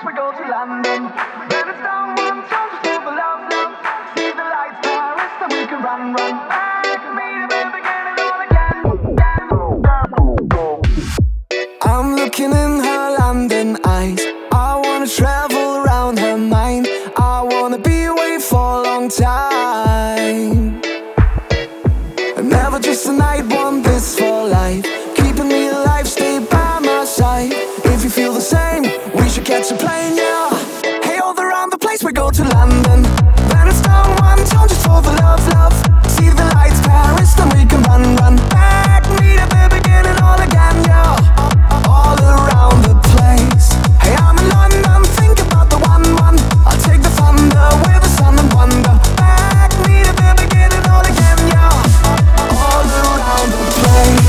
we go to London. Then it's down one time to feel the love, love. See the lights, Paris, then we can run, run back. Meet at the beginning all again. I'm looking in her London eyes. I wanna travel around her mind. I wanna be away for a long time. Never just a night, want this for life. Keeping me alive, stay by my side. If you feel the same, we should catch a plane, yeah. Hey, all around the place, we go to London. Then it's down one tone just for the love, love. See the lights, Paris, then we can run, run back. Meet at the beginning all again, yeah. All around the place. Hey, I'm in London, think about the one, one. I'll take the thunder with the sun and wonder back. Meet at the beginning all again, yeah. All around the place.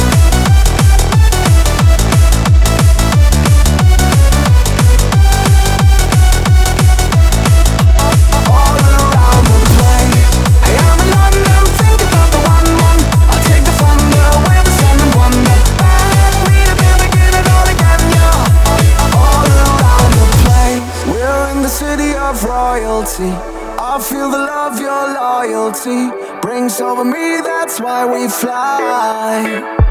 All around the place. Hey, I'm in London, think about the one, one. I'll take the thunder with the sun and wonder back. Meet at the beginning all again, yeah. All around the place. We're in the city of royalty. I feel the love, your loyalty brings over me, that's why we fly.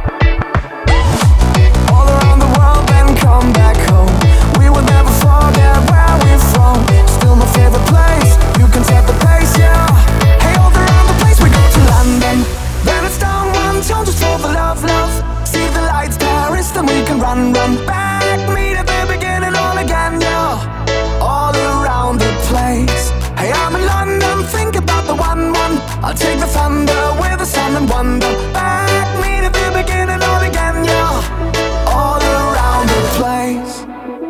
All around the world, then come back home. We will never forget where we're from. Still my favorite place, you can set the pace, yeah. Hey, all around the place, we go to London. Then it's down one tone just for the love, love. See the lights, Paris, then we can run, run back. Meet at the beginning all again, yeah. All around the place. Hey, I'm in London, think about the one, one. I'll take the thunder with the sun and wonder back. Meet at the beginning all again, yeah. All around the place.